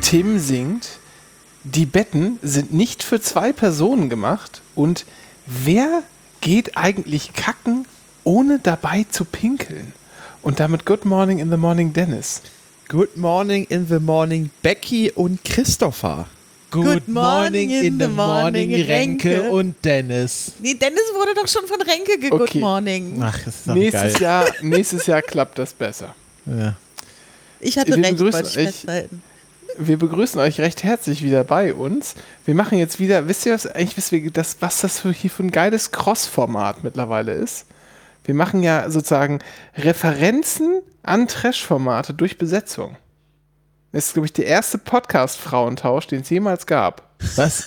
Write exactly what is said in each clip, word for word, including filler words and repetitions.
Tim singt, die Betten sind nicht für zwei Personen gemacht und wer geht eigentlich kacken, ohne dabei zu pinkeln? Und damit Good Morning in the Morning, Dennis. Good Morning in the Morning, Becky und Christopher. Good, Good morning, morning in, in the morning, morning Renke. Renke und Dennis. Nee, Dennis wurde doch schon von Renke ge- Good okay. Morning. Ach, das ist doch nächstes geil. Jahr, nächstes Jahr klappt das besser. Ja. Ich hatte wir recht, wollte ich euch, festhalten. Wir begrüßen euch recht herzlich wieder bei uns. Wir machen jetzt wieder, wisst ihr was, eigentlich wisst ihr, das, was das für, hier für ein geiles Cross-Format mittlerweile ist? Wir machen ja sozusagen Referenzen an Trash-Formate durch Besetzung. Das ist, glaube ich, der erste Podcast-Frauentausch, den es jemals gab. Was?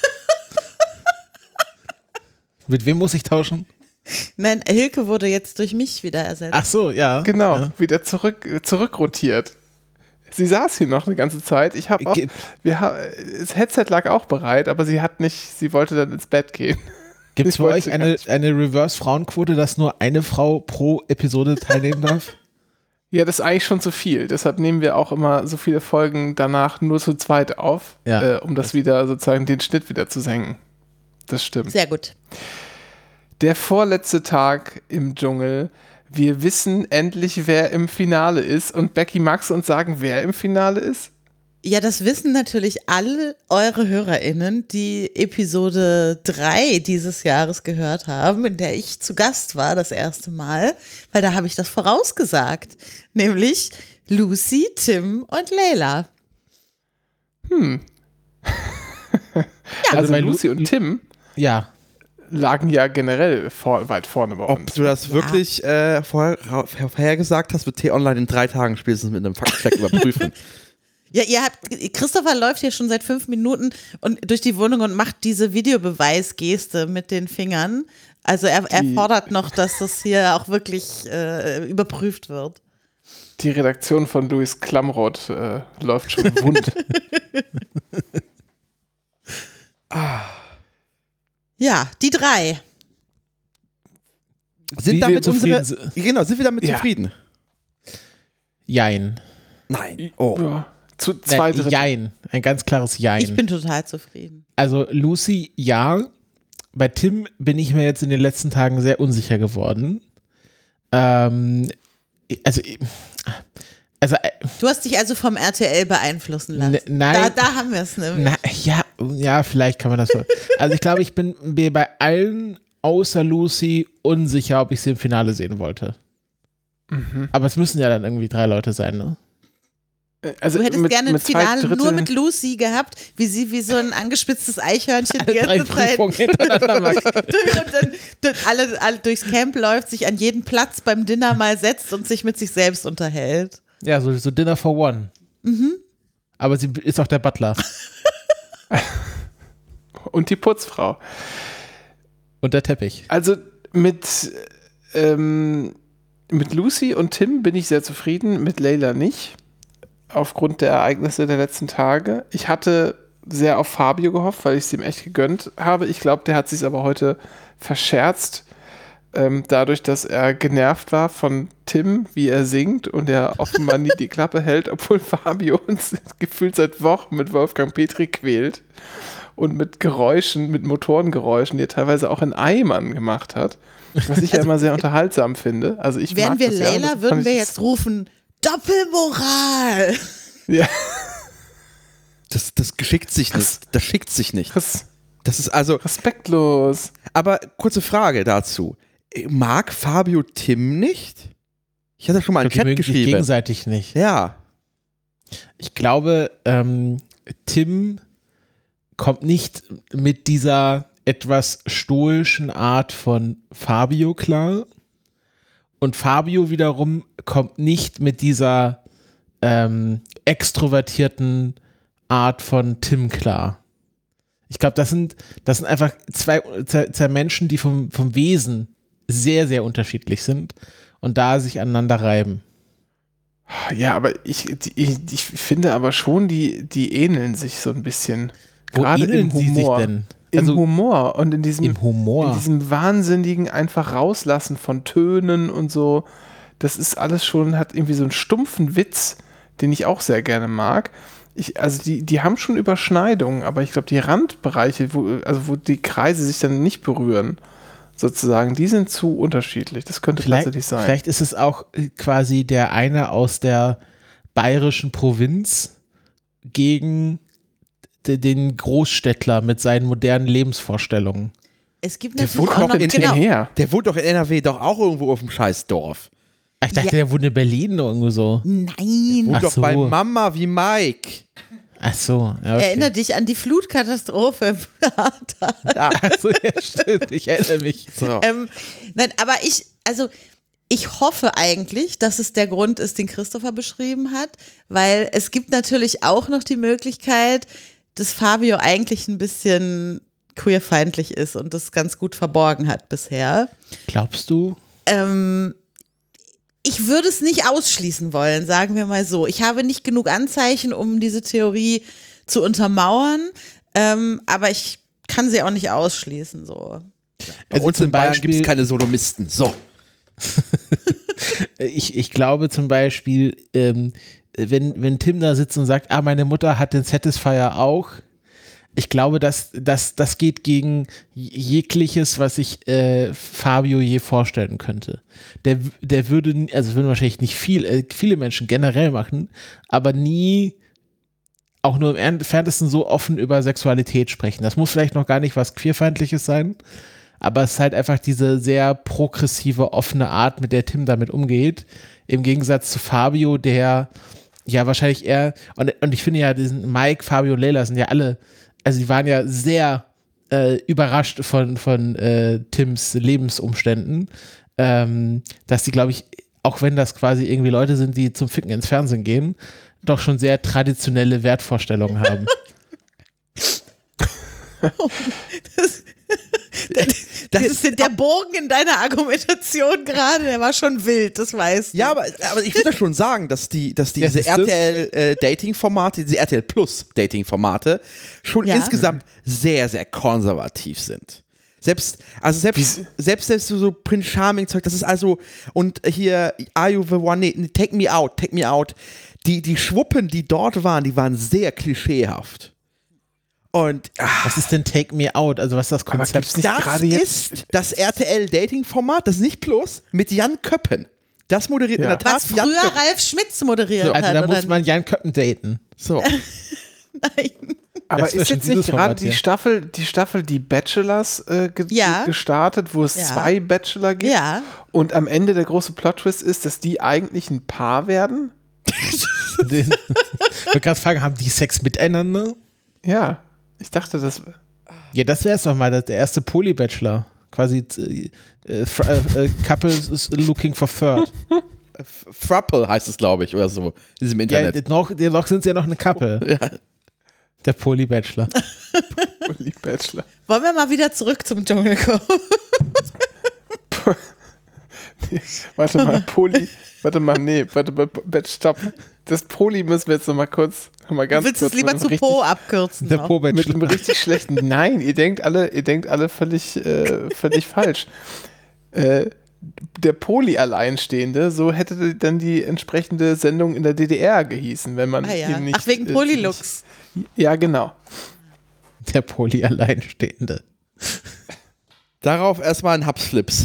Mit wem muss ich tauschen? Nein, Hilke wurde jetzt durch mich wieder ersetzt. Ach so, ja. Genau, ja. wieder zurück, zurückrotiert. Sie saß hier noch eine ganze Zeit. Ich habe auch, wir, das Headset lag auch bereit, aber sie hat nicht, sie wollte dann ins Bett gehen. Gibt es bei euch eine, eine Reverse-Frauenquote, dass nur eine Frau pro Episode teilnehmen darf? Ja, das ist eigentlich schon zu viel. Deshalb nehmen wir auch immer so viele Folgen danach nur zu zweit auf, ja. äh, um das wieder sozusagen den Schnitt wieder zu senken. Das stimmt. Sehr gut. Der vorletzte Tag im Dschungel. Wir wissen endlich, wer im Finale ist. Und Becky, magst du uns sagen, wer im Finale ist? Ja, das wissen natürlich alle eure HörerInnen, die Episode drei dieses Jahres gehört haben, in der ich zu Gast war das erste Mal, weil da habe ich das vorausgesagt, nämlich Lucy, Tim und Leila. Hm. ja, also, also Lucy und Tim ja. lagen ja generell vor, weit vorne bei uns. Ob du das ja. wirklich äh, vorher, vorhergesagt hast, wird T-Online in drei Tagen spätestens mit einem Faktencheck überprüfen. Ja, ihr habt, Christopher läuft hier schon seit fünf Minuten und durch die Wohnung und macht diese Videobeweisgeste mit den Fingern. Also er, er fordert noch, dass das hier auch wirklich äh, überprüft wird. Die Redaktion von Louis Klamroth äh, läuft schon wund. ah. Ja, die drei. Sind, damit unsere, genau, sind wir damit ja. zufrieden? Jein. Nein. Oh. Ja. Zu zwei Nein, Jein. Ein ganz klares Jein. Ich bin total zufrieden. Also Lucy, ja. Bei Tim bin ich mir jetzt in den letzten Tagen sehr unsicher geworden. Ähm, also, also du hast dich also vom R T L beeinflussen lassen. Ne, nein. Da, da haben wir es nämlich. Na, ja, ja, vielleicht kann man das so. Also ich glaube, ich bin mir bei allen außer Lucy unsicher, ob ich sie im Finale sehen wollte. Mhm. Aber es müssen ja dann irgendwie drei Leute sein, ne? Also du hättest mit, gerne ein Finale Drittel nur mit Lucy gehabt, wie sie wie so ein angespitztes Eichhörnchen die ganze Zeit und dann, dann alle, alle durchs Camp läuft, sich an jeden Platz beim Dinner mal setzt und sich mit sich selbst unterhält. Ja, so, so Dinner for One. Mhm. Aber sie ist auch der Butler. Und die Putzfrau. Und der Teppich. Also mit, ähm, mit Lucy und Tim bin ich sehr zufrieden, mit Leila nicht. Aufgrund der Ereignisse der letzten Tage. Ich hatte sehr auf Fabio gehofft, weil ich es ihm echt gegönnt habe. Ich glaube, der hat sich aber heute verscherzt, ähm, dadurch, dass er genervt war von Tim, wie er singt und er offenbar nie die Klappe hält, obwohl Fabio uns gefühlt seit Wochen mit Wolfgang Petri quält und mit Geräuschen, mit Motorengeräuschen, die er teilweise auch in Eimern gemacht hat, was ich ja immer sehr unterhaltsam finde. Also ich Wären mag wir das Leila, ja, würden wir jetzt rufen, Doppelmoral. Ja. Das, das geschickt sich nicht. Das schickt sich nicht. Das, das ist also respektlos. Aber kurze Frage dazu. Mag Fabio Tim nicht? Ich hatte schon mal einen Chat geschrieben. Sich gegenseitig nicht. Ja. Ich glaube, ähm, Tim kommt nicht mit dieser etwas stoischen Art von Fabio klar. Und Fabio wiederum kommt nicht mit dieser ähm, extrovertierten Art von Tim klar. Ich glaube, das sind, das sind einfach zwei, zwei Menschen, die vom, vom Wesen sehr, sehr unterschiedlich sind und da sich aneinander reiben. Ja, aber ich, ich, ich finde aber schon, die, die ähneln sich so ein bisschen. Wo Gerade ähneln im Humor. sie sich denn? Im Also, Humor und in diesem, im Humor. in diesem wahnsinnigen einfach rauslassen von Tönen und so. Das ist alles schon, hat irgendwie so einen stumpfen Witz, den ich auch sehr gerne mag. Ich, also die, die haben schon Überschneidungen, aber ich glaube, die Randbereiche, wo, also wo die Kreise sich dann nicht berühren, sozusagen, die sind zu unterschiedlich. Das könnte Vielleicht, tatsächlich sein. vielleicht ist es auch quasi der eine aus der bayerischen Provinz gegen de, den Großstädtler mit seinen modernen Lebensvorstellungen. Es gibt Der natürlich wohnt auch doch noch, in genau, her. Der wohnt doch in N R W doch auch irgendwo auf dem Scheißdorf. Ich dachte, Ja. der wohnt in Berlin irgendwo so. nein. Wohnt Ach doch so. bei Mama wie Mike. Ach so. Ja, okay. Erinnere dich an die Flutkatastrophe im Prater. Ach so, ja, stimmt. Ich erinnere mich. So. Ähm, nein, aber ich, also ich hoffe eigentlich, dass es der Grund ist, den Christopher beschrieben hat, weil es gibt natürlich auch noch die Möglichkeit, dass Fabio eigentlich ein bisschen queerfeindlich ist und das ganz gut verborgen hat bisher. Glaubst du? Ähm, ich würde es nicht ausschließen wollen, sagen wir mal so. Ich habe nicht genug Anzeichen, um diese Theorie zu untermauern, ähm, aber ich kann sie auch nicht ausschließen. So. Bei Also uns zum in Bayern Beispiel- gibt es keine Sodomisten. So. Ich, ich glaube zum Beispiel, ähm, wenn, wenn Tim da sitzt und sagt, ah, meine Mutter hat den Satisfier auch, ich glaube, dass das, das geht gegen jegliches, was ich äh, Fabio je vorstellen könnte. Der, der würde, also das würden wahrscheinlich nicht viel, äh, viele Menschen generell machen, aber nie auch nur im Entferntesten so offen über Sexualität sprechen. Das muss vielleicht noch gar nicht was Queerfeindliches sein, aber es ist halt einfach diese sehr progressive, offene Art, mit der Tim damit umgeht, im Gegensatz zu Fabio, der ja wahrscheinlich eher, und, und ich finde ja, diesen Mike, Fabio und Leila sind ja alle, also die waren ja sehr äh, überrascht von, von äh, Tims Lebensumständen, ähm, dass die, glaube ich, auch wenn das quasi irgendwie Leute sind, die zum Ficken ins Fernsehen gehen, doch schon sehr traditionelle Wertvorstellungen haben. Das, das ist der Bogen in deiner Argumentation gerade, der war schon wild, das weißt du. Ja, aber, aber ich würde ja schon sagen, dass die, dass die Ja, diese siehst du? R T L-Dating-Formate, diese R T L Plus-Dating-Formate schon Ja. insgesamt sehr, sehr konservativ sind. Selbst, also selbst, selbst, selbst so, so Prince Charming-Zeug, das ist also, und hier, Are You the One, nee, Take Me Out, Take Me Out, die, die Schwuppen, die dort waren, die waren sehr klischeehaft. Und ach, Was ist denn Take Me Out? Also was ist das Konzept? gibt's nicht das gerade jetzt- ist das R T L-Dating-Format, das ist nicht Plus, mit Jan Köppen. Das moderiert Ja. in der Tat Was Jan früher Köppen. Ralf Schmitz moderiert Also hat. da oder muss man Jan Köppen daten. So. Nein. Aber Das wär ist schon jetzt nicht dieses gerade Format die hier. Staffel, die Staffel, die Bachelors äh, ge Ja. gestartet, wo es Ja. zwei Bachelor gibt Ja. und am Ende der große Plot-Twist ist, dass die eigentlich ein Paar werden? Den, ich wollte gerade fragen, haben die Sex miteinander? Ja, ich dachte, das... Ja, das wäre es doch mal, das- der erste Poly-Bachelor. Quasi äh, äh, fr- äh, Couples is looking for third. Frapple heißt es, glaube ich, oder so, in diesem Ja, Internet. noch, noch sind sie ja noch eine Couple. Ja. Der Poly-Bachelor. Bachelor. Wollen wir mal wieder zurück zum Dschungel kommen? Warte mal, Poli. Warte mal, nee, warte mal, Bett, stopp. Das Poli müssen wir jetzt noch mal kurz, noch mal ganz Willst du es kurz lieber mit zu einem Po richtig, abkürzen? Der noch? mit einem Po-Bachelor. richtig schlechten. Nein, ihr denkt alle, ihr denkt alle völlig, äh, völlig falsch. Äh, der Poli-Alleinstehende, so hätte dann die entsprechende Sendung in der D D R gehießen, wenn man Ah ja. ihn nicht. Ach, wegen äh, Polylux. nicht- Ja, genau. Der Poly-Alleinstehende. Darauf erstmal ein Hubsflips.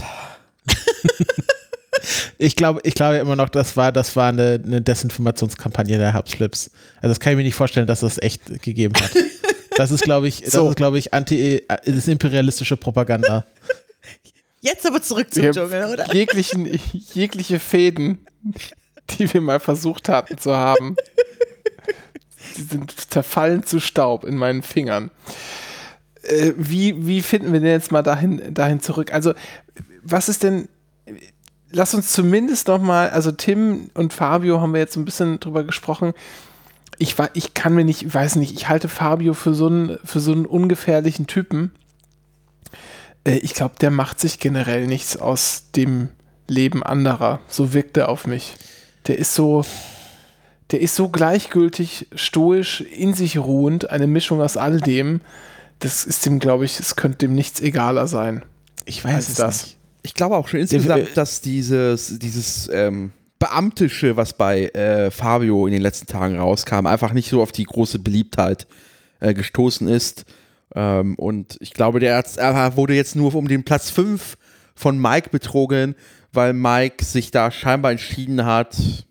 Ich glaube, ich glaube immer noch, das war, das war eine, eine Desinformationskampagne der Hubsflips. Also das kann ich mir nicht vorstellen, dass das echt gegeben hat. Das ist, glaube ich, das So. ist, glaube ich, anti, das ist imperialistische Propaganda. Jetzt aber zurück zum Wir Dschungel, haben oder? jeglichen, jegliche Fäden, die wir mal versucht hatten zu haben, die sind zerfallen zu Staub in meinen Fingern. Äh, wie, wie finden wir denn jetzt mal dahin, dahin zurück? Also, was ist denn, lass uns zumindest noch mal, also Tim und Fabio haben wir jetzt ein bisschen drüber gesprochen. Ich, war, ich kann mir nicht, ich weiß nicht, ich halte Fabio für so einen, für so einen ungefährlichen Typen. Äh, ich glaube, der macht sich generell nichts aus dem Leben anderer. So wirkt er auf mich. Der ist so, der ist so gleichgültig, stoisch, in sich ruhend, eine Mischung aus all dem. Das ist dem, glaube ich, es könnte dem nichts egaler sein. Ich Als weiß es das. nicht. Ich glaube auch schon Der- insgesamt, dass dieses, dieses, ähm, Beamtische, was bei äh, Fabio in den letzten Tagen rauskam, einfach nicht so auf die große Beliebtheit äh, gestoßen ist. Ähm, und ich glaube, der Arzt, er wurde jetzt nur um den Platz fünf von Mike betrogen, weil Mike sich da scheinbar entschieden hat,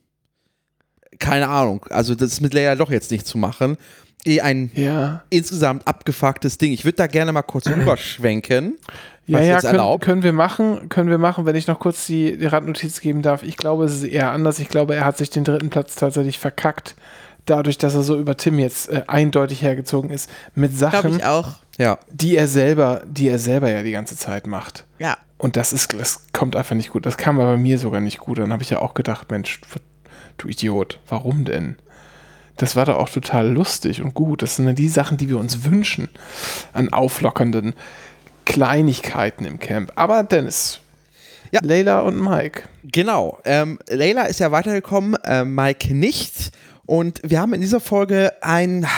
keine Ahnung, also das mit Leia doch jetzt nicht zu machen. Eh ein Ja. insgesamt abgefucktes Ding. Ich würde da gerne mal kurz rüberschwenken. Ja, was ja, jetzt können, erlaubt. können wir machen, können wir machen, wenn ich noch kurz die, die Randnotiz geben darf. Ich glaube, es ist eher anders. Ich glaube, er hat sich den dritten Platz tatsächlich verkackt, dadurch, dass er so über Tim jetzt äh, eindeutig hergezogen ist, mit Glaube Sachen, ich auch. Ja. die er selber, die er selber ja die ganze Zeit macht. Ja. Und das ist, das kommt einfach nicht gut. Das kam aber bei mir sogar nicht gut. Dann habe ich ja auch gedacht, Mensch, du Idiot, warum denn? Das war doch auch total lustig und gut. Das sind ja die Sachen, die wir uns wünschen an auflockernden Kleinigkeiten im Camp. Aber Dennis, Ja. Layla und Mike. Genau. Ähm, Layla ist ja weitergekommen, äh, Mike nicht. Und wir haben in dieser Folge ein.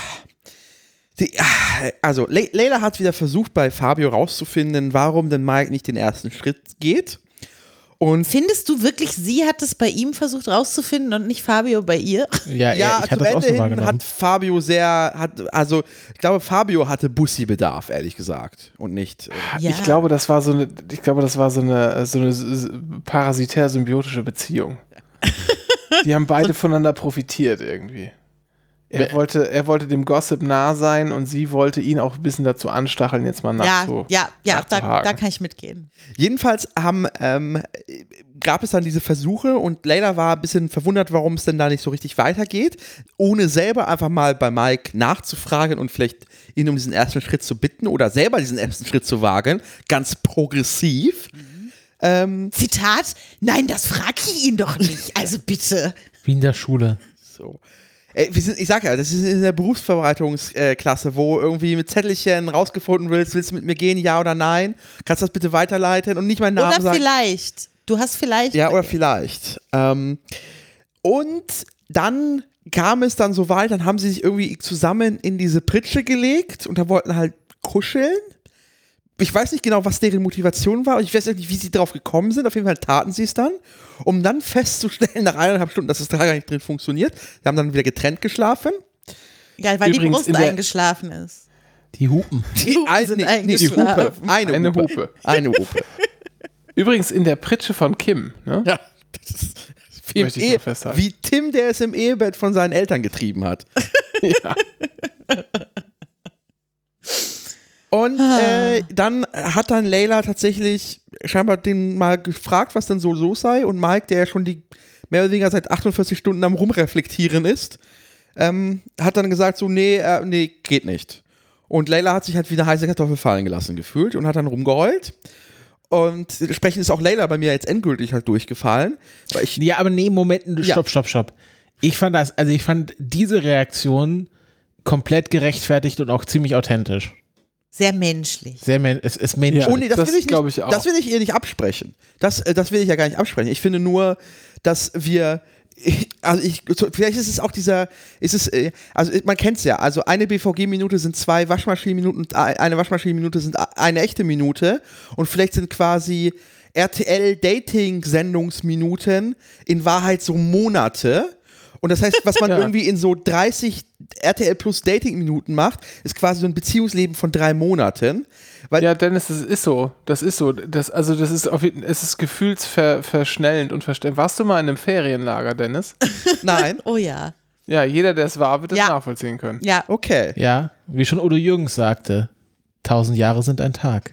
Die, also, Le- Layla hat wieder versucht, bei Fabio rauszufinden, warum denn Mike nicht den ersten Schritt geht. Und Findest du wirklich, sie hat es bei ihm versucht rauszufinden und nicht Fabio bei ihr? Ja, ja, ich hatte zum das auch Ende so hin wahrgenommen. hat Fabio sehr, hat, also ich glaube, Fabio hatte Bussi-Bedarf, ehrlich gesagt. Und nicht. Äh, Ja. Ich glaube, das war so eine, ich glaube, das war so eine, so eine s- s- parasitär-symbiotische Beziehung. Die haben beide voneinander profitiert irgendwie. Er wollte, er wollte dem Gossip nah sein und sie wollte ihn auch ein bisschen dazu anstacheln, jetzt mal nach Ja, so ja, ja, da, nachzuhaken. da kann ich mitgehen. Jedenfalls haben, ähm, gab es dann diese Versuche und Layla war ein bisschen verwundert, warum es denn da nicht so richtig weitergeht, ohne selber einfach mal bei Mike nachzufragen und vielleicht ihn um diesen ersten Schritt zu bitten oder selber diesen ersten Schritt zu wagen, ganz progressiv. Mhm. Ähm, Zitat, nein, das frag ich ihn doch nicht, also bitte. Wie in der Schule. so. Ey, wir sind, ich sag ja, das ist in der Berufsvorbereitungsklasse, wo irgendwie mit Zettelchen rausgefunden willst, willst du mit mir gehen, ja oder nein? Kannst du das bitte weiterleiten und nicht meinen Namen Oder sagen? vielleicht, du hast vielleicht. Ja, oder vielleicht. Ähm, und dann kam es dann so weit, dann haben sie sich irgendwie zusammen in diese Pritsche gelegt und da wollten halt kuscheln. Ich weiß nicht genau, was deren Motivation war. Ich weiß nicht, wie sie drauf gekommen sind. Auf jeden Fall taten sie es dann, um dann festzustellen, nach eineinhalb Stunden, dass es da gar nicht drin funktioniert. Sie haben dann wieder getrennt geschlafen. Ja, weil die Übrigens Brust in der- eingeschlafen ist. Die Hupen. Die Hupen Ein- sind nee, nee, die Hupe. eingeschlafen. Eine, Eine Hupe. Hupe. Eine Hupe. Übrigens in der Pritsche von Kim. Ne? Ja. Das ist wie, im Möchte ich Ehe, mal festhalten. wie Tim, der es im Ehebett von seinen Eltern getrieben hat. Ja. Und äh, dann hat dann Layla tatsächlich scheinbar den mal gefragt, was denn so los sei. Und Mike, der ja schon die mehr oder weniger seit achtundvierzig Stunden am Rumreflektieren ist, ähm, hat dann gesagt so, nee, äh, nee, geht nicht. Und Layla hat sich halt wie eine heiße Kartoffel fallen gelassen gefühlt und hat dann rumgeheult. Und entsprechend ist auch Layla bei mir jetzt endgültig halt durchgefallen. Weil ich, Ja, aber nee, Moment, Ja. stopp, stopp, stopp. Ich fand das, also ich fand diese Reaktion komplett gerechtfertigt und auch ziemlich authentisch. Sehr menschlich. Sehr, men es ist menschlich. Ja. Oh nee, das, Das will ich glaub nicht, ich auch. das will ich ihr nicht absprechen. Das, äh, das will ich ja gar nicht absprechen. Ich finde nur, dass wir, ich, also ich, so, vielleicht ist es auch dieser, ist es, äh, also man kennt es ja, also eine B V G-Minute sind zwei Waschmaschinenminuten und eine Waschmaschinenminute sind eine echte Minute und vielleicht sind quasi R T L-Dating-Sendungsminuten in Wahrheit so Monate. Und das heißt, was man Ja. irgendwie in so dreißig R T L Plus Dating-Minuten macht, ist quasi so ein Beziehungsleben von drei Monaten. Weil Ja, Dennis, das ist so. Das ist so. Das, also, das ist auf jeden, es ist gefühlsverschnellend und verstellend. Warst du mal in einem Ferienlager, Dennis? nein, Oh ja. Ja, jeder, der es war, wird es Ja. nachvollziehen können. Ja. okay. Ja, wie schon Udo Jürgens sagte, tausend Jahre sind ein Tag.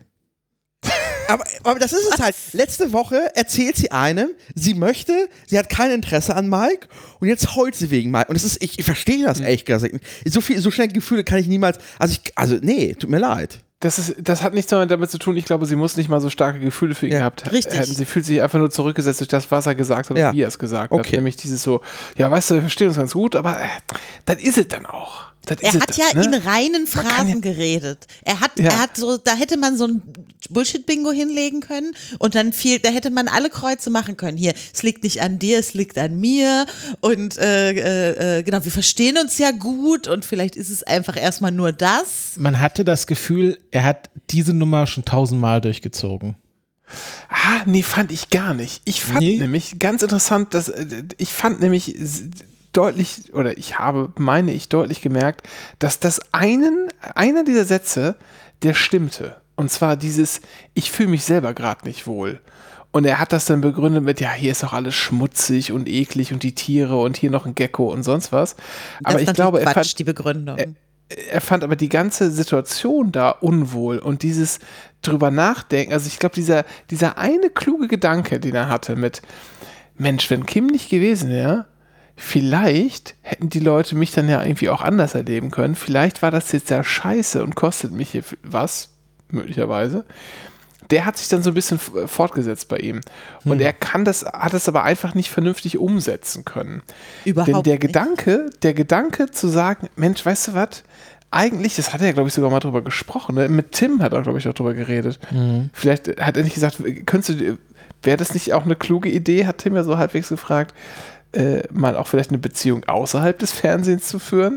Aber, aber das ist es halt. Letzte Woche erzählt sie einem, sie möchte, sie hat kein Interesse an Mike und jetzt heult sie wegen Mike. Und das ist, ich, ich verstehe das echt gesagt. So viel, so schnell Gefühle kann ich niemals, also ich, also nee, tut mir leid. Das, ist, das hat nichts damit zu tun. Ich glaube, sie muss nicht mal so starke Gefühle für ihn Ja, gehabt richtig. hätten. Sie fühlt sich einfach nur zurückgesetzt durch das, was er gesagt hat Ja. und wie er es gesagt hat. Okay. Nämlich dieses so, ja, weißt du, wir verstehen uns ganz gut, aber äh, das ist es dann auch. Das Er ist hat es ja dann, in ne? reinen kann Phrasen ja- geredet. Er hat, Ja. er hat so, da hätte man so ein Bullshit-Bingo hinlegen können und dann viel, da hätte man alle Kreuze machen können. Hier, es liegt nicht an dir, es liegt an mir und äh, äh, äh, genau, wir verstehen uns ja gut und vielleicht ist es einfach erstmal nur das. Man hatte das Gefühl, er hat diese Nummer schon tausendmal durchgezogen. Ah, nee, fand ich gar nicht. Ich fand Nee? nämlich, ganz interessant, dass äh, ich fand nämlich s- deutlich, oder ich habe, meine ich, deutlich gemerkt, dass das einen, einer dieser Sätze, der stimmte. Und zwar dieses, ich fühle mich selber gerade nicht wohl. Und er hat das dann begründet mit, ja, hier ist doch alles schmutzig und eklig und die Tiere und hier noch ein Gecko und sonst was. Aber das ich ist glaube, er Quatsch, fand, die Begründung. er fand aber die ganze Situation da unwohl und dieses drüber nachdenken, also ich glaube, dieser, dieser eine kluge Gedanke, den er hatte mit, Mensch, wenn Kim nicht gewesen wäre, vielleicht hätten die Leute mich dann ja irgendwie auch anders erleben können. Vielleicht war das jetzt ja scheiße und kostet mich hier was, möglicherweise. Der hat sich dann so ein bisschen f- fortgesetzt bei ihm. Und er kann das, hat es aber einfach nicht vernünftig umsetzen können. Überhaupt Denn der nicht. Gedanke, der Gedanke zu sagen, Mensch, weißt du was? Eigentlich, das hat er ja, glaube ich, sogar mal drüber gesprochen. Ne? Mit Tim hat er, glaube ich, auch drüber geredet. Vielleicht hat er nicht gesagt, könntest du, wäre das nicht auch eine kluge Idee, hat Tim ja so halbwegs gefragt, äh, mal auch vielleicht eine Beziehung außerhalb des Fernsehens zu führen.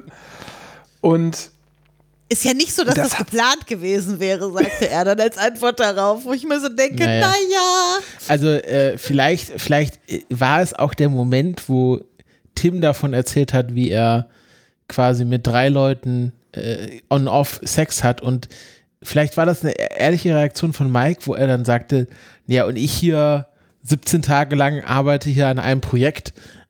Und Ist ja nicht so, dass Das das, hat- geplant gewesen wäre, sagte er dann als Antwort darauf, wo ich mir so denke, Naja. naja. Also äh, vielleicht, vielleicht äh, war es auch der Moment, wo Tim davon erzählt hat, wie er quasi mit drei Leuten äh, on-off Sex hat und vielleicht war das eine ehrliche Reaktion von Mike, wo er dann sagte, ja und ich hier siebzehn Tage lang arbeite hier an einem Projekt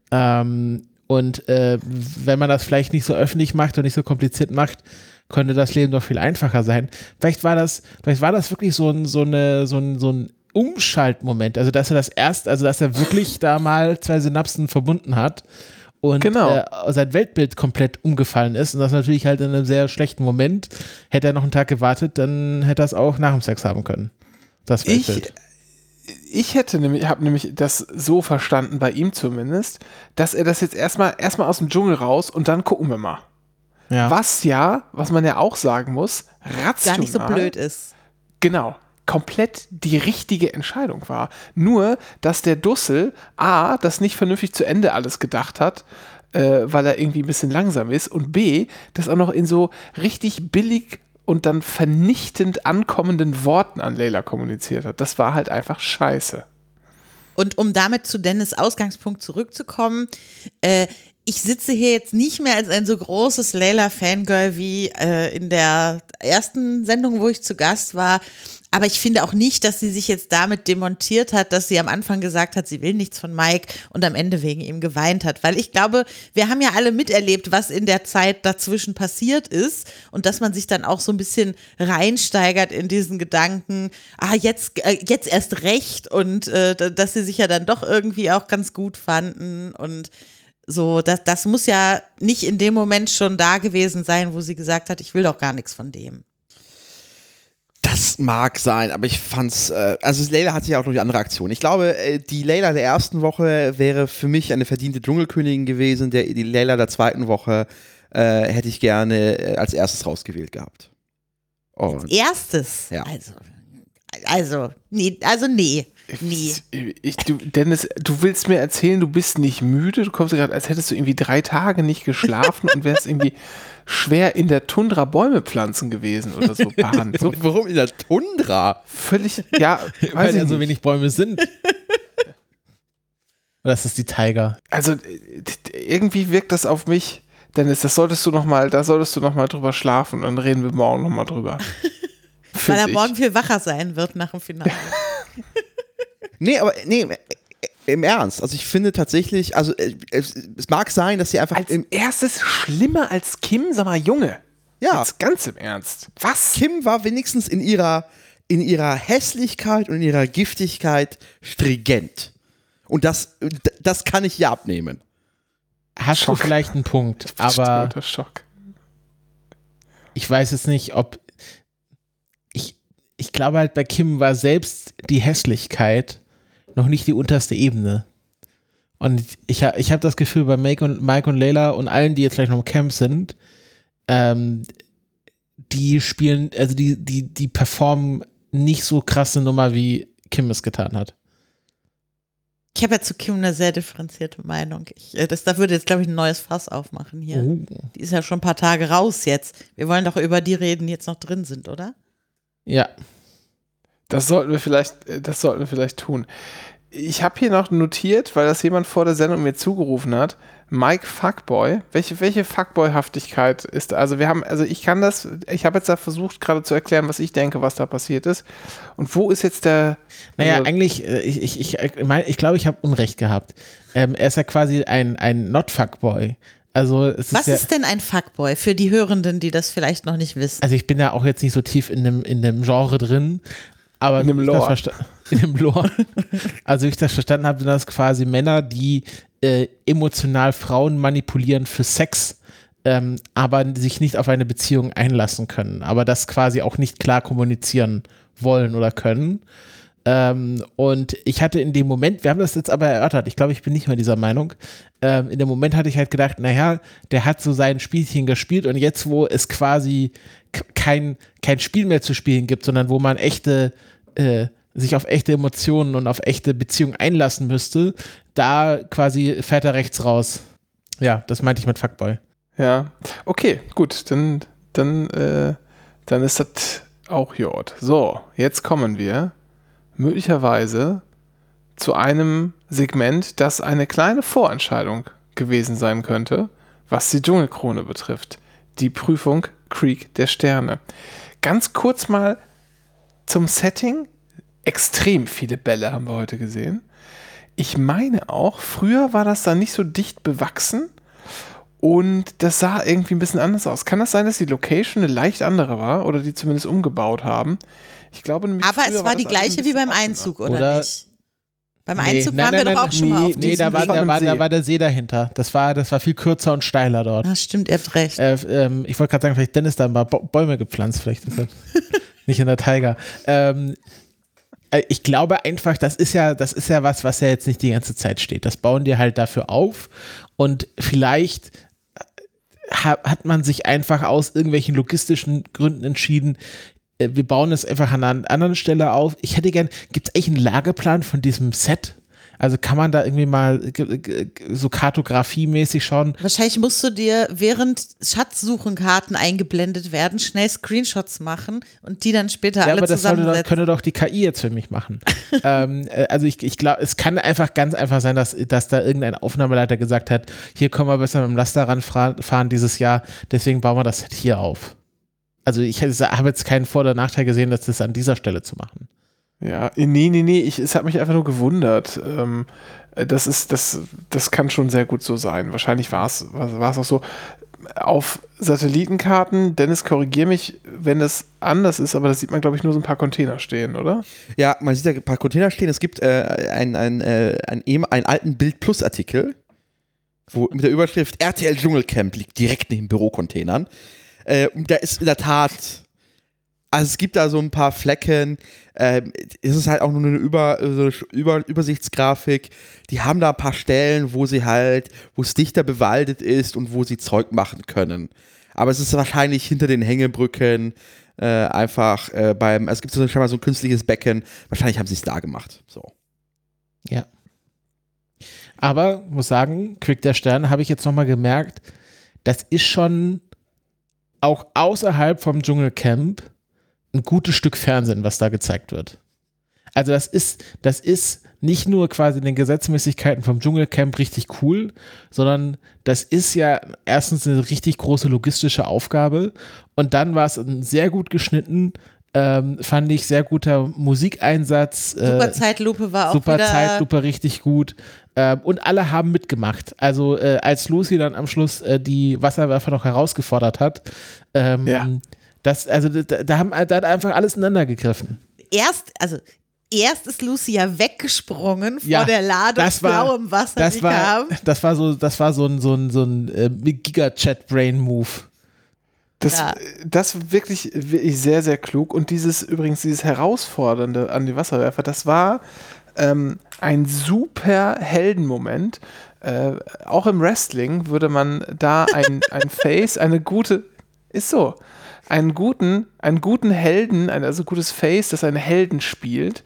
ähm, und äh, wenn man das vielleicht nicht so öffentlich macht und nicht so kompliziert macht, könnte das Leben doch viel einfacher sein. Vielleicht war das, vielleicht war das wirklich so ein, so eine, so ein, so ein Umschaltmoment, also dass er das erst, also dass er wirklich da mal zwei Synapsen verbunden hat und Genau. äh, sein Weltbild komplett umgefallen ist und das natürlich halt in einem sehr schlechten Moment, hätte er noch einen Tag gewartet, dann hätte er es auch nach dem Sex haben können. Das Weltbild. ich, ich hätte nämlich, habe nämlich das so verstanden, bei ihm zumindest, dass er das jetzt erstmal erstmal aus dem Dschungel raus und dann gucken wir mal. Ja. Was ja, was man ja auch sagen muss, rational. Gar nicht so blöd ist. Genau, komplett die richtige Entscheidung war. Nur, dass der Dussel A, das nicht vernünftig zu Ende alles gedacht hat, äh, weil er irgendwie ein bisschen langsam ist und B, das auch noch in so richtig billig und dann vernichtend ankommenden Worten an Leila kommuniziert hat. Das war halt einfach scheiße. Und um damit zu Dennis' Ausgangspunkt zurückzukommen, äh, ich sitze hier jetzt nicht mehr als ein so großes Layla-Fangirl wie äh, in der ersten Sendung, wo ich zu Gast war. Aber ich finde auch nicht, dass sie sich jetzt damit demontiert hat, dass sie am Anfang gesagt hat, sie will nichts von Mike und am Ende wegen ihm geweint hat. Weil ich glaube, wir haben ja alle miterlebt, was in der Zeit dazwischen passiert ist und dass man sich dann auch so ein bisschen reinsteigert in diesen Gedanken, ah, jetzt, äh, jetzt erst recht und äh, dass sie sich ja dann doch irgendwie auch ganz gut fanden und so, das, das muss ja nicht in dem Moment schon da gewesen sein, wo sie gesagt hat, ich will doch gar nichts von dem. Das mag sein, aber ich fand's, äh, also Layla hatte ja auch noch die andere Aktion. Ich glaube, äh, die Layla der ersten Woche wäre für mich eine verdiente Dschungelkönigin gewesen. Der, die Layla der zweiten Woche äh, hätte ich gerne äh, als erstes rausgewählt gehabt. Und Erstes. Ja. Also, also, nee, also nee. Nee. Ich, du, Dennis, du willst mir erzählen, du bist nicht müde, du kommst gerade, als hättest du irgendwie drei Tage nicht geschlafen und wärst irgendwie schwer in der Tundra Bäume pflanzen gewesen oder so per Hand. So warum in der Tundra? völlig, ja, Weil weiß ich ja so nicht. wenig Bäume sind. Oder ist das die Tiger? Also äh, irgendwie wirkt das auf mich, Dennis, das solltest du noch mal, da solltest du noch mal drüber schlafen und dann reden wir morgen noch mal drüber. Weil er Find ich. morgen viel wacher sein wird nach dem Finale. Nee, aber nee, im Ernst. Also ich finde tatsächlich, also äh, es, es mag sein, dass sie einfach Als im, erstes schlimmer als Kim, sag mal, Junge. ja, Jetzt ganz im Ernst. Was? Kim war wenigstens in ihrer, in ihrer Hässlichkeit und in ihrer Giftigkeit stringent. Und das, das kann ich ihr abnehmen. Hast Schock. du vielleicht einen Punkt, aber Unter Schock. ich weiß jetzt nicht, ob ich, ich glaube halt bei Kim war selbst die Hässlichkeit noch nicht die unterste Ebene. Und ich, ha- ich habe das Gefühl, bei Mike und, Mike und Layla und allen, die jetzt vielleicht noch im Camp sind, ähm, die spielen, also die, die, die performen nicht so krasse Nummer, wie Kim es getan hat. Ich habe ja zu Kim eine sehr differenzierte Meinung. Ich, äh, das, da würde jetzt, glaube ich, ein neues Fass aufmachen hier. Oh. Die ist ja schon ein paar Tage raus jetzt. Wir wollen doch über die reden, die jetzt noch drin sind, oder? Ja. Das sollten wir vielleicht, das sollten wir vielleicht tun. Ich habe hier noch notiert, weil das jemand vor der Sendung mir zugerufen hat, Mike Fuckboy. Welche, welche Fuckboy-Haftigkeit ist da? Also wir haben, also ich kann das, ich habe jetzt da versucht gerade zu erklären, was ich denke, was da passiert ist. Und wo ist jetzt der... Naja, also, eigentlich, ich, ich, ich, ich, mein, ich glaube, ich habe Unrecht gehabt. Ähm, er ist ja quasi ein, ein Not-Fuckboy. Also es Was ist, ja, ist denn ein Fuckboy für die Hörenden, die das vielleicht noch nicht wissen? also ich bin ja auch jetzt nicht so tief in dem, in dem Genre drin, aber In dem wie ich das Lore. versta- in dem Lore. Also wie ich das verstanden habe, sind das quasi Männer, die äh, emotional Frauen manipulieren für Sex, ähm, aber sich nicht auf eine Beziehung einlassen können, aber das quasi auch nicht klar kommunizieren wollen oder können. Ähm, und ich hatte in dem Moment, wir haben das jetzt aber erörtert, ich glaube, ich bin nicht mehr dieser Meinung, ähm, in dem Moment hatte ich halt gedacht, naja, der hat so sein Spielchen gespielt und jetzt, wo es quasi k- kein, kein Spiel mehr zu spielen gibt, sondern wo man echte, äh, sich auf echte Emotionen und auf echte Beziehungen einlassen müsste, da quasi fährt er rechts raus. Ja, das meinte ich mit Fuckboy. Ja, okay, gut, dann, dann, äh, dann ist das auch Jod. So, jetzt kommen wir möglicherweise zu einem Segment, das eine kleine Vorentscheidung gewesen sein könnte, was die Dschungelkrone betrifft. Die Prüfung Krieg der Sterne. Ganz kurz mal zum Setting. Extrem viele Bälle haben wir heute gesehen. Ich meine auch, früher war das da nicht so dicht bewachsen und das sah irgendwie ein bisschen anders aus. Kann das sein, dass die Location eine leicht andere war oder die zumindest umgebaut haben? Ich glaube nämlich, Aber früher es war die das alles ein gleiche wie bisschen beim offener. Einzug, oder, Oder- nicht? Beim Nee, Einzug nein, waren nein, wir nein, doch auch schon mal nee, auf Nee, diesem da war, Weg. da, war, See. da war der See dahinter. Das war, das war viel kürzer und steiler dort. Ah, stimmt, ihr habt recht. Äh, ähm, ich wollte gerade sagen, vielleicht Dennis da ein paar Ba- Bäume gepflanzt, vielleicht ist das nicht in der Tiger. Ähm, äh, ich glaube einfach, das ist ja, das ist ja was, was ja jetzt nicht die ganze Zeit steht. Das bauen die halt dafür auf und vielleicht ha- hat man sich einfach aus irgendwelchen logistischen Gründen entschieden, äh, wir bauen es einfach an einer anderen Stelle auf. Ich hätte gern, gibt es eigentlich einen Lageplan von diesem Set? Also kann man da irgendwie mal g- g- so kartografiemäßig schauen? Wahrscheinlich musst du dir, während Schatzsuchenkarten eingeblendet werden, schnell Screenshots machen und die dann später Ja, alle aber das sollte doch, zusammensetzen. könnte doch die K I jetzt für mich machen. ähm, äh, also ich, ich glaube, es kann einfach ganz einfach sein, dass, dass da irgendein Aufnahmeleiter gesagt hat, hier können wir besser mit dem Laster ranfahren dieses Jahr, deswegen bauen wir das Set hier auf. Also ich habe jetzt keinen Vor- oder Nachteil gesehen, das das an dieser Stelle zu machen. Ja, nee, nee, nee, ich, es hat mich einfach nur gewundert. Ähm, das ist, das, das kann schon sehr gut so sein. Wahrscheinlich war es war es auch so. Auf Satellitenkarten, Dennis, korrigier mich, wenn das anders ist, aber da sieht man, glaube ich, nur so ein paar Container stehen, oder? Ja, man sieht ja ein paar Container stehen. Es gibt äh, einen ein, äh, ein, ein, einen alten Bild-Plus-Artikel, wo mit der Überschrift R T L Dschungelcamp liegt direkt neben Bürocontainern. Äh, und da ist in der Tat, also es gibt da so ein paar Flecken, äh, es ist halt auch nur eine Über, so eine Über, Übersichtsgrafik. Die haben da ein paar Stellen, wo sie halt, wo es dichter bewaldet ist und wo sie Zeug machen können. Aber es ist wahrscheinlich hinter den Hängebrücken, äh, einfach äh, beim, es gibt so schon mal so ein künstliches Becken, wahrscheinlich haben sie es da gemacht. So. Ja. Aber muss sagen, Krieg der Sterne habe ich jetzt nochmal gemerkt, das ist schon auch außerhalb vom Dschungelcamp ein gutes Stück Fernsehen, was da gezeigt wird. Also das ist, das ist nicht nur quasi den Gesetzmäßigkeiten vom Dschungelcamp richtig cool, sondern das ist ja erstens eine richtig große logistische Aufgabe und dann war es ein sehr gut geschnitten, ähm, fand ich, sehr guter Musikeinsatz. Super äh, Zeitlupe war auch Super wieder. Zeitlupe, richtig gut. Ähm, und alle haben mitgemacht. Also äh, als Lucy dann am Schluss äh, die Wasserwerfer noch herausgefordert hat, ähm, Ja. das, also da, da, haben, da hat einfach alles ineinander gegriffen. Erst, also erst ist Lucy ja weggesprungen Ja, vor der Ladung das war- blauem Wasser, Das die war, kam. das war so, das war so ein, so ein, so ein äh, Giga-Chat-Brain-Move. Das, Ja. das war wirklich, wirklich sehr, sehr klug. Und dieses, übrigens, dieses Herausfordernde an die Wasserwerfer, das war ähm, ein super Heldenmoment. Äh, auch im Wrestling würde man da ein, ein Face, eine gute, ist so, einen guten, einen guten Helden, ein also gutes Face, das einen Helden spielt,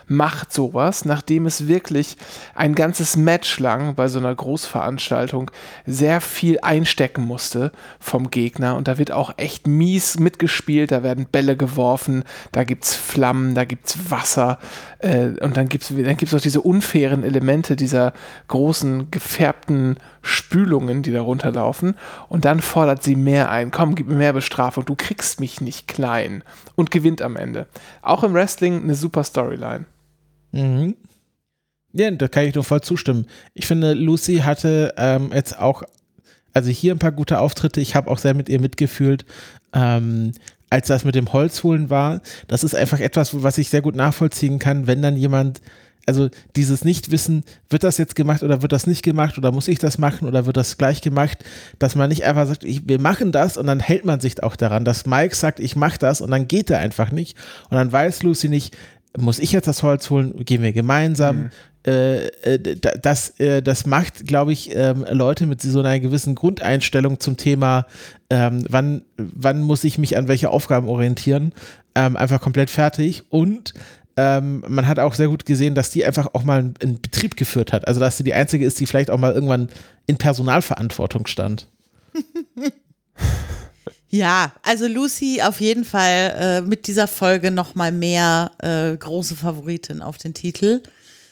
macht sowas, nachdem es wirklich ein ganzes Match lang bei so einer Großveranstaltung sehr viel einstecken musste vom Gegner und da wird auch echt mies mitgespielt, da werden Bälle geworfen, da gibt's Flammen, da gibt's Wasser äh, und dann gibt's dann gibt's auch diese unfairen Elemente dieser großen gefärbten Spülungen, die da runterlaufen und dann fordert sie mehr ein, komm, gib mir mehr Bestrafung, du kriegst mich nicht klein und gewinnt am Ende. Auch im Wrestling eine super Storyline. Mhm. Ja, da kann ich nur voll zustimmen. Ich finde, Lucy hatte ähm, jetzt auch, also hier ein paar gute Auftritte, ich habe auch sehr mit ihr mitgefühlt, ähm, als das mit dem Holzholen war. Das ist einfach etwas, was ich sehr gut nachvollziehen kann, wenn dann jemand, also dieses Nichtwissen, wird das jetzt gemacht oder wird das nicht gemacht oder muss ich das machen oder wird das gleich gemacht, dass man nicht einfach sagt, ich, wir machen das und dann hält man sich auch daran, dass Mike sagt, ich mache das und dann geht er einfach nicht und dann weiß Lucy nicht, muss ich jetzt das Holz holen, gehen wir gemeinsam. Mhm. Äh, das, äh, das macht, glaube ich, ähm, Leute mit so einer gewissen Grundeinstellung zum Thema, ähm, wann, wann muss ich mich an welche Aufgaben orientieren, ähm, einfach komplett fertig und ähm, man hat auch sehr gut gesehen, dass die einfach auch mal einen Betrieb geführt hat, also dass sie die Einzige ist, die vielleicht auch mal irgendwann in Personalverantwortung stand. Ja, also Lucy auf jeden Fall äh, mit dieser Folge noch mal mehr äh, große Favoritin auf den Titel.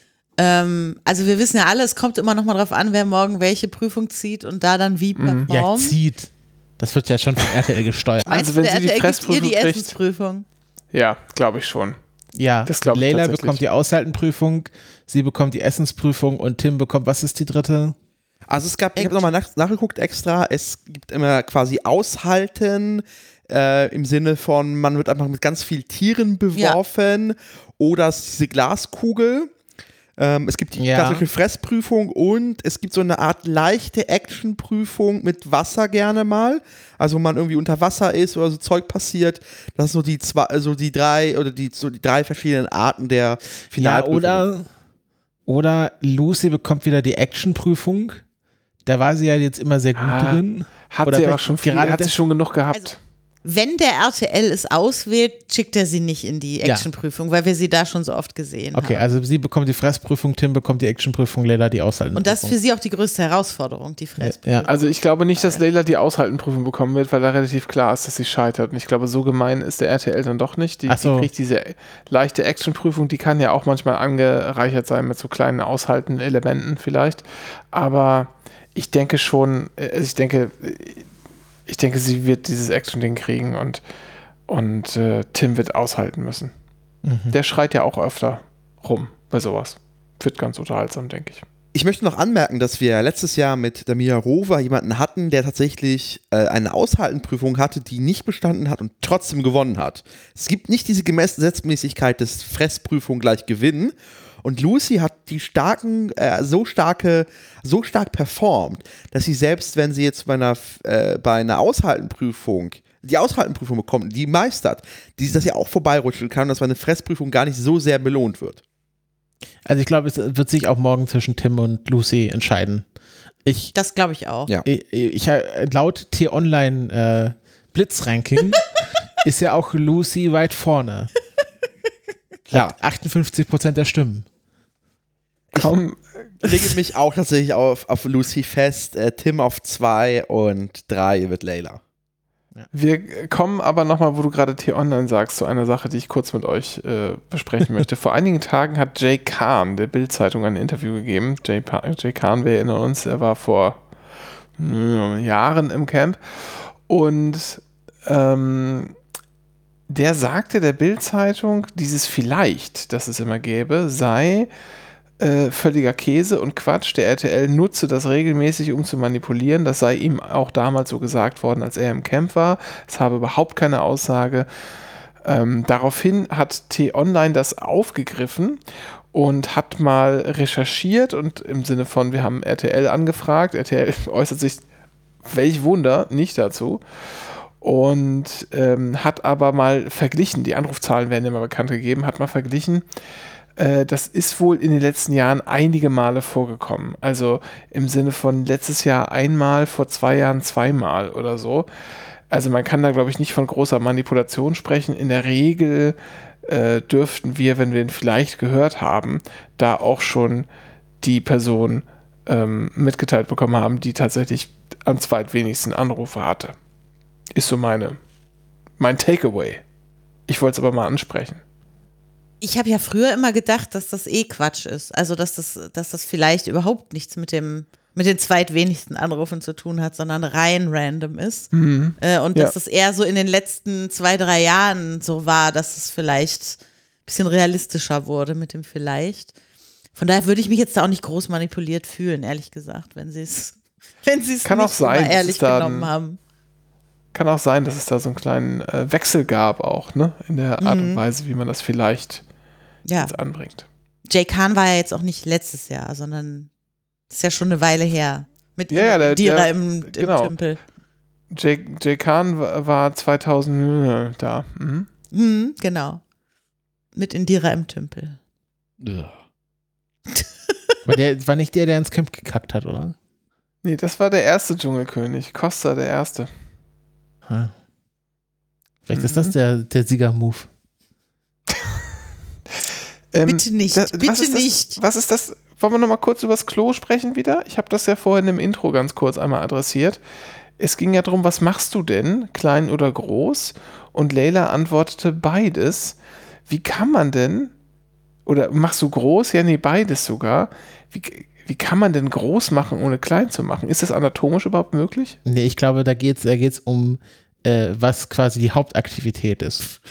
Ähm, also wir wissen ja alle, es kommt immer noch mal drauf an, wer morgen welche Prüfung zieht und da dann wie performt. Ja, zieht. Das wird ja schon von R T L gesteuert. Also wenn sie die Fressprüfung die kriegt, Essensprüfung? Ja, glaube ich schon. Ja, das glaub ich Leila bekommt die Aushaltenprüfung, sie bekommt die Essensprüfung und Tim bekommt, was ist die dritte? Also es gab, ich habe nochmal nach, nachgeguckt extra, es gibt immer quasi Aushalten äh, im Sinne von, man wird einfach mit ganz vielen Tieren beworfen ja. oder es ist diese Glaskugel. Ähm, es gibt die ja. klassische Fressprüfung und es gibt so eine Art leichte Actionprüfung mit Wasser gerne mal. Also wenn man irgendwie unter Wasser ist oder so Zeug passiert. Das sind so die zwei, also die drei oder die, so die drei verschiedenen Arten der Finalprüfung. Ja, oder, oder Lucy bekommt wieder die Actionprüfung. Da war sie ja jetzt immer sehr gut ah, drin. Hat oder sie aber schon viel, gerade hat sie schon genug gehabt. Also, wenn der R T L es auswählt, schickt er sie nicht in die Actionprüfung, ja. weil wir sie da schon so oft gesehen okay, haben. Okay, also sie bekommt die Fressprüfung, Tim bekommt die Actionprüfung, Leila die Aushaltenprüfung. Und das ist für sie auch die größte Herausforderung, die Fressprüfung. Ja. Also ich glaube nicht, dass Leila die Aushaltenprüfung bekommen wird, weil da relativ klar ist, dass sie scheitert. Und ich glaube, so gemein ist der R T L dann doch nicht. Die, so. die kriegt diese leichte Actionprüfung, die kann ja auch manchmal angereichert sein mit so kleinen aushaltenden Elementen vielleicht. Aber ich denke schon, also ich denke, ich denke, sie wird dieses Action-Ding kriegen und Und äh, Tim wird aushalten müssen. Mhm. Der schreit ja auch öfter rum bei sowas. Wird ganz unterhaltsam, denke ich. Ich möchte noch anmerken, dass wir letztes Jahr mit Damira Rover jemanden hatten, der tatsächlich äh, eine Aushaltenprüfung hatte, die nicht bestanden hat und trotzdem gewonnen hat. Es gibt nicht diese Gesetzmäßigkeit des Fressprüfung gleich Gewinnen. Und Lucy hat die starken, äh, so starke, so stark performt, dass sie selbst, wenn sie jetzt bei einer, äh, bei einer Aushaltenprüfung die Aushaltenprüfung bekommt, die meistert, die, dass sie auch vorbeirutschen kann, dass meine Fressprüfung gar nicht so sehr belohnt wird. Also ich glaube, es wird sich auch morgen zwischen Tim und Lucy entscheiden. Ich, das glaube ich auch. Ja. Ich, ich, laut T-Online äh, Blitzranking ist ja auch Lucy weit vorne. Ja, achtundfünfzig Prozent der Stimmen. Komm, ich lege mich auch tatsächlich auf, auf Lucy fest. Äh, Tim auf zwei und drei wird Leila. Ja. Wir kommen aber nochmal, wo du gerade T-Online sagst, zu einer Sache, die ich kurz mit euch äh, besprechen möchte. Vor einigen Tagen hat Jay Kahn der Bild-Zeitung ein Interview gegeben. Jay, Jay Kahn, wir erinnern uns, er war vor mh, Jahren im Camp und ähm, der sagte der Bild-Zeitung, dieses vielleicht, das es immer gäbe, sei Äh, völliger Käse und Quatsch. Der R T L nutze das regelmäßig, um zu manipulieren. Das sei ihm auch damals so gesagt worden, als er im Camp war. Es habe überhaupt keine Aussage. Ähm, daraufhin hat T-Online das aufgegriffen und hat mal recherchiert und im Sinne von, wir haben R T L angefragt. R T L äußert sich, welch Wunder, nicht dazu. Und ähm, hat aber mal verglichen, die Anrufzahlen werden immer bekannt gegeben, hat mal verglichen, das ist wohl in den letzten Jahren einige Male vorgekommen. Also im Sinne von letztes Jahr einmal, vor zwei Jahren zweimal oder so. Also man kann da, glaube ich, nicht von großer Manipulation sprechen. In der Regel äh, dürften wir, wenn wir ihn vielleicht gehört haben, da auch schon die Person ähm, mitgeteilt bekommen haben, die tatsächlich am zweitwenigsten Anrufe hatte. Ist so meine, mein Takeaway. Ich wollte es aber mal ansprechen. Ich habe ja früher immer gedacht, dass das eh Quatsch ist. Also, dass das, dass das vielleicht überhaupt nichts mit dem, mit den zweitwenigsten Anrufen zu tun hat, sondern rein random ist. Mhm. Äh, und Ja. dass es eher so in den letzten zwei, drei Jahren so war, dass es vielleicht ein bisschen realistischer wurde mit dem vielleicht. Von daher würde ich mich jetzt da auch nicht groß manipuliert fühlen, ehrlich gesagt, wenn sie es wenn sie es Kann auch nicht sein, immer dass ehrlich es da genommen ein- haben. Kann auch sein, dass es da so einen kleinen äh, Wechsel gab auch, ne? In der Art Mhm. und Weise, wie man das vielleicht Ja, jetzt anbringt. Jay Khan war ja jetzt auch nicht letztes Jahr, sondern ist ja schon eine Weile her. Mit Ja, ja, der- Indira der- im, im genau. Tümpel. Jay, Jay Khan wa- war zweitausend da. Mhm. Mhm, genau. Mit Indira im Tümpel. Aber der war nicht der, der ins Camp gekackt hat, oder? Nee, das war der erste Dschungelkönig. Costa der erste. Ha. Vielleicht ist Mhm. das der, der Sieger-Move. Ähm, Bitte nicht, da- bitte was ist das, nicht. Was ist das? Wollen wir noch mal kurz über das Klo sprechen wieder? Ich habe das ja vorhin im Intro ganz kurz einmal adressiert. Es ging ja darum, was machst du denn, klein oder groß? Und Leila antwortete beides. Wie kann man denn, oder machst du groß? Ja, nee, beides sogar. Wie, wie kann man denn groß machen, ohne klein zu machen? Ist das anatomisch überhaupt möglich? Nee, ich glaube, da geht es da geht's um, äh, was quasi die Hauptaktivität ist.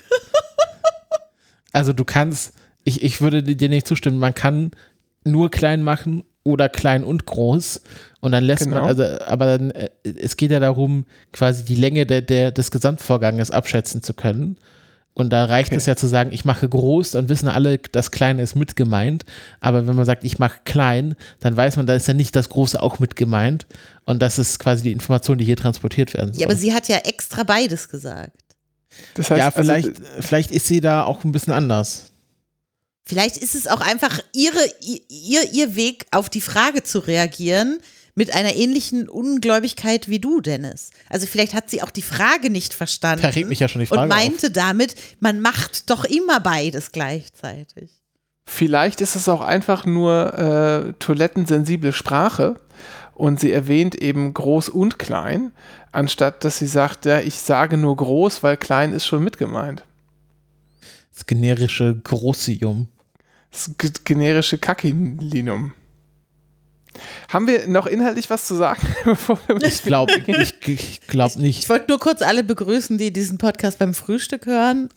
Also du kannst, ich, ich würde dir nicht zustimmen, man kann nur klein machen oder klein und groß und dann lässt Genau. man, also, aber dann, äh, es geht ja darum, quasi die Länge der, der, des Gesamtvorganges abschätzen zu können. Und da reicht Okay. es ja zu sagen, ich mache groß, dann wissen alle, das Kleine ist mit gemeint. Aber wenn man sagt, ich mache klein, dann weiß man, da ist ja nicht das Große auch mit gemeint. Und das ist quasi die Information, die hier transportiert werden soll. Ja, aber sie hat ja extra beides gesagt. Das heißt, ja, vielleicht, also, vielleicht ist sie da auch ein bisschen anders. Vielleicht ist es auch einfach ihre, ihr, ihr Weg, auf die Frage zu reagieren, mit einer ähnlichen Ungläubigkeit wie du, Dennis. Also vielleicht hat sie auch die Frage nicht verstanden. Da regt mich ja schon die Frage und meinte damit, man macht doch immer beides gleichzeitig. vielleicht ist es auch einfach nur äh, toilettensensible Sprache und sie erwähnt eben groß und klein, anstatt dass sie sagt, ja, ich sage nur groß, weil klein ist schon mit gemeint. Das generische Grossium. Das g- generische Kakilinum. Haben wir noch inhaltlich was zu sagen? bevor wir Ich glaube ich, ich glaub Ich nicht. wollte nur kurz alle begrüßen, die diesen Podcast beim Frühstück hören.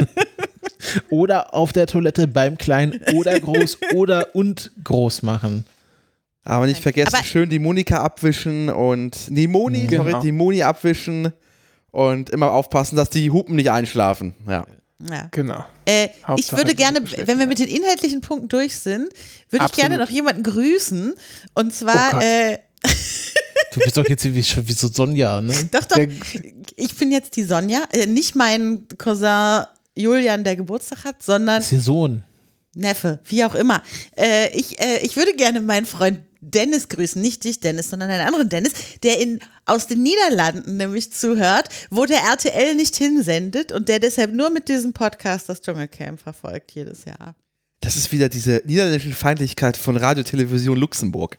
Oder auf der Toilette beim Klein oder groß oder und groß machen. Aber nicht vergessen, Aber- schön die Monika abwischen und die Moni, Genau. sorry, die Moni abwischen und immer aufpassen, dass die Hupen nicht einschlafen. Ja. Ja. Genau. Äh, ich Hauptsache, würde die gerne, sind beschäftigt. wenn wir mit den inhaltlichen Punkten durch sind, würde ich Absolut. gerne noch jemanden grüßen. Und zwar, Oh Gott. äh, Du bist doch jetzt wie, wie so Sonja, ne? doch, doch, Der- ich bin jetzt die Sonja. Äh, nicht mein Cousin Julian, der Geburtstag hat, sondern Das ist ihr Sohn. Neffe, wie auch immer. Äh, ich, äh, ich würde gerne meinen Freund Dennis grüßen, nicht dich, Dennis, sondern einen anderen Dennis, der in, aus den Niederlanden nämlich zuhört, wo der R T L nicht hinsendet und der deshalb nur mit diesem Podcast das Dschungelcamp verfolgt jedes Jahr. Das ist wieder diese niederländische Feindlichkeit von Radio Television Luxemburg.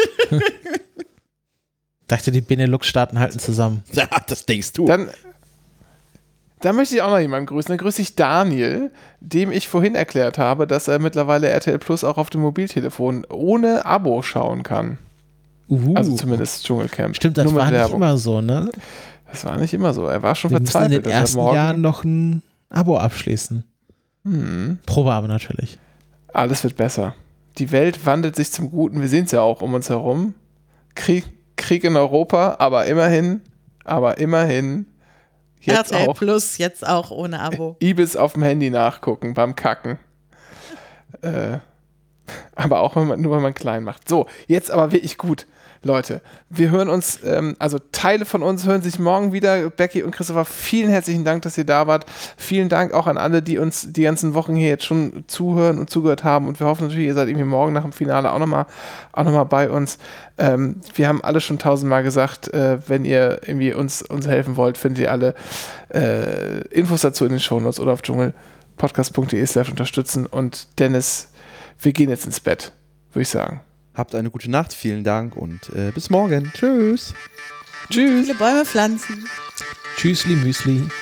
Dachte, die Benelux-Staaten halten zusammen. Ja, das denkst du. Dann, dann möchte ich auch noch jemanden grüßen. Dann grüße ich Daniel, dem ich vorhin erklärt habe, dass er mittlerweile R T L Plus auch auf dem Mobiltelefon ohne Abo schauen kann. Uh, Also zumindest Dschungelcamp. stimmt, das Nur mit war nicht Werbung. immer so, ne? Das war nicht immer so. Er war schon Wir müssen in verzweifelt. den dass er ersten morgen- Jahren noch ein Abo abschließen. Hm. Probeabo natürlich. Alles wird besser. Die Welt wandelt sich zum Guten. Wir sehen es ja auch um uns herum. Krieg, Krieg in Europa, aber immerhin, aber immerhin jetzt R T L auch Plus, jetzt auch ohne Abo. Ibis auf dem Handy nachgucken beim Kacken. Äh, aber auch wenn man, nur wenn man klein macht. So, jetzt aber wirklich gut. Leute, wir hören uns, ähm, also Teile von uns hören sich morgen wieder. Becky und Christopher, vielen herzlichen Dank, dass ihr da wart. Vielen Dank auch an alle, die uns die ganzen Wochen hier jetzt schon zuhören und zugehört haben. Und wir hoffen natürlich, ihr seid irgendwie morgen nach dem Finale auch nochmal auch noch mal bei uns. Ähm, wir haben alle schon tausendmal gesagt, äh, wenn ihr irgendwie uns, uns helfen wollt, findet ihr alle äh, Infos dazu in den Shownotes oder auf dschungel podcast.de slash unterstützen. Und Dennis, wir gehen jetzt ins Bett, würde ich sagen. Habt eine gute Nacht, vielen Dank und äh, bis morgen. Tschüss. Tschüss. Viele Bäume pflanzen. Tschüssli Müsli.